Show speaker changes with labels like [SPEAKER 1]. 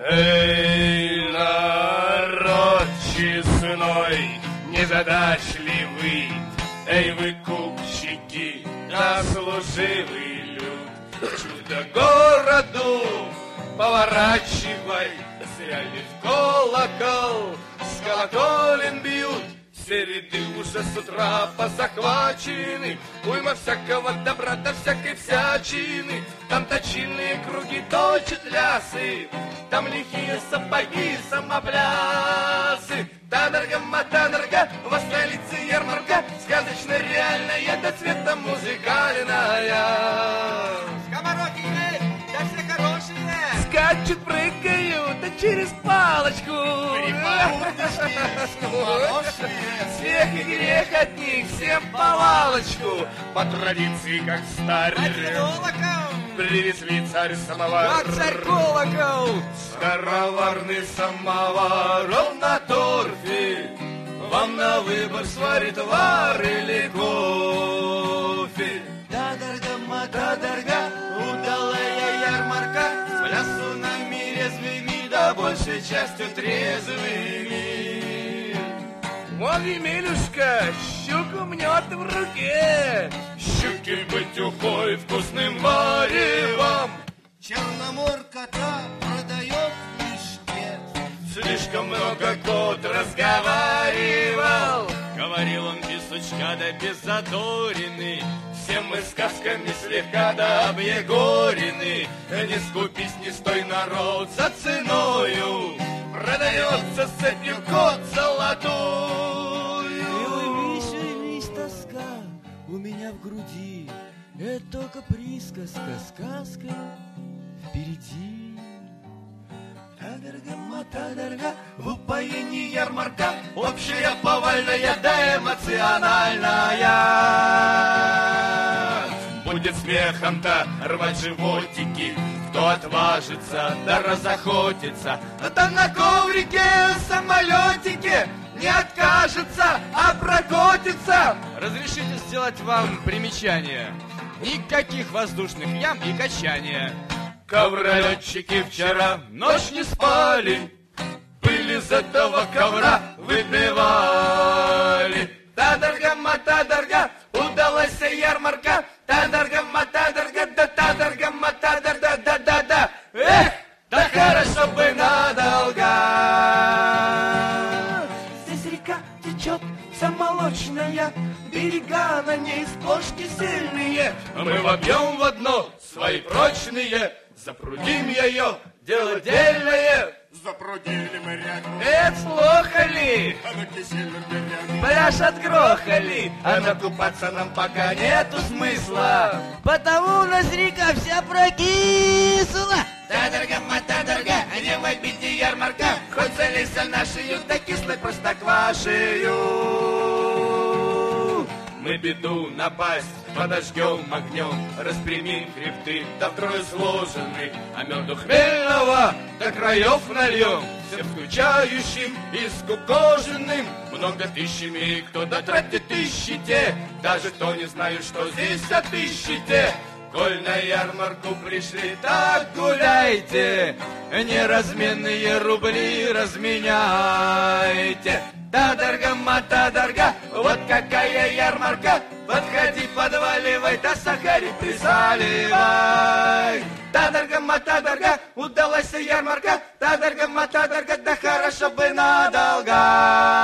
[SPEAKER 1] Эй, народ честной, незадачливый, эй, вы купчики, да служивый люд, чудо городу поворачивай, зря ли в колокол с колоколен бьют. Все ряды уже с утра позахвачены, уйма всякого добра да всякой всячины. Там точильные круги точат лясы, там лихие сапоги, самоплясы. Тадарга-матадарга, во столице ярмарка, сказочно реальная, до цвета музыкальная.
[SPEAKER 2] Скомороки, да все хорошие.
[SPEAKER 1] Скачут, прыгают, да через палочку. Смех и грех от них всем повалочку. По традиции, как старь, привезли царь самовар.
[SPEAKER 2] Как царь колокол.
[SPEAKER 1] Скороварный самовар, он на торфе. Вам на выбор сварит вар или кофе.
[SPEAKER 2] Тадарга-матадарга, удалая ярмарка, с плясунами резвыми, да большей частью трезвыми.
[SPEAKER 1] Вон Емелюшка щуку мнет в руке, щуки бытюхой вкусным варевом.
[SPEAKER 2] Черноморка-то продает в мешке.
[SPEAKER 1] Слишком много кот разговаривал. Говорил он без сучка да без задорины. Все мы сказками слегка да объегорены. Не скупись, не стой, народ, за ценою. Продается с цепью кот золотую.
[SPEAKER 2] Вись, тоска у меня в груди. Это только присказка, сказка впереди.
[SPEAKER 1] Тадарга-матадарга, в упоении ярмарка, общая, повальная да эмоциональная. Будет смехом-то рвать животики, кто отважится да разохотится, да на коврике, самолетике не откажется, а прокотится.
[SPEAKER 3] Разрешите сделать вам примечание. Никаких воздушных ям и качания.
[SPEAKER 1] Ковролетчики вчера ночь не спали, пыль из этого ковра выпивали. Тадарга-матадарга, удалась ярмарка. Тадарга-матадарга, да тадарга-матадарга, да-да-да. Эх, да хорошо бы надолго. Здесь река течет вся молочная, берега на ней сплошь кисельные. Мы вобьем в одно свои прочные, запрудим ее, дело дельное.
[SPEAKER 2] Запрудили мы реку.
[SPEAKER 1] Это плохо ли?
[SPEAKER 2] А на кисельном берегу.
[SPEAKER 1] Пляж отгрохали, а накупаться нам пока нету смысла.
[SPEAKER 2] Потому у нас река вся прокисла.
[SPEAKER 1] Тадарга-матадарга, не в обиде ярмарка, хоть залезь нашею, да кислой простоквашею. Мы беду напасть, подожгем огнем, распрямим хребты, да втрое сложены, а меду хмельного до краев нальем, всем скучающим и скукоженным, много тысячами, кто дотратит тысячите, даже кто не знает, что здесь отыщите. Коль на ярмарку пришли, так гуляйте, неразменные рубли разменяйте. Тадарга-матадарга, вот какая ярмарка, подходи, подваливай, да сахари присаливай. Тадарга-матадарга, удалась ярмарка, тадарга-матадарга, да хорошо бы надолго.